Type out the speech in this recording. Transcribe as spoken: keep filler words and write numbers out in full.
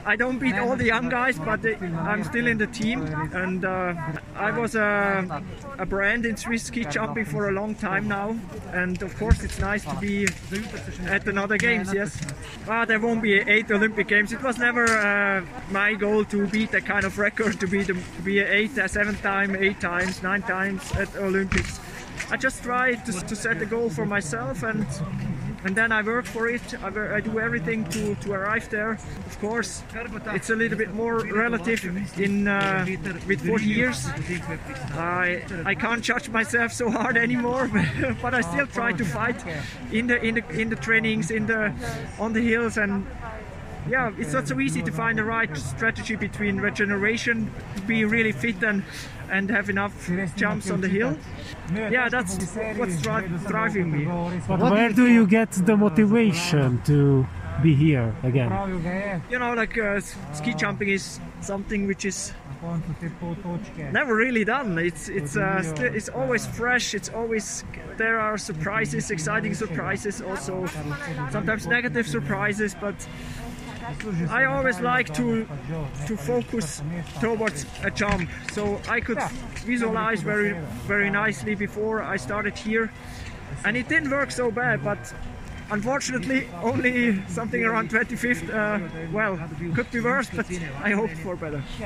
I don't beat all the young guys, but they, I'm still in the team, and uh, I was a, a brand in Swiss ski jumping for a long time now, and of course it's nice to be at another games. Yes, ah, there won't be eight Olympic games. It was never uh, my goal to beat that kind of record, to be the, to be eight, uh, seven time, eight times, nine times at Olympics. I just try to, to set a goal for myself, and and then I work for it. I, I do everything to, to arrive there. Of course, it's a little bit more relative in uh, with forty years. I I can't judge myself so hard anymore, but I still try to fight in the in the in the trainings, in the on the hills, and yeah, it's not so easy to find the right strategy between regeneration, to be really fit and and have enough jumps on the hill. Yeah, that's what's dri driving me. But where do you get the motivation to be here again? You know, like uh, ski jumping is something which is never really done. It's it's uh, it's always fresh. It's always, there are surprises, exciting surprises, also sometimes negative surprises, but I always like to to focus towards a jump, so I could visualize very very nicely before I started here, and it didn't work so bad, but unfortunately only something around twenty-fifth. Uh, well, could be worse, but I hoped for better.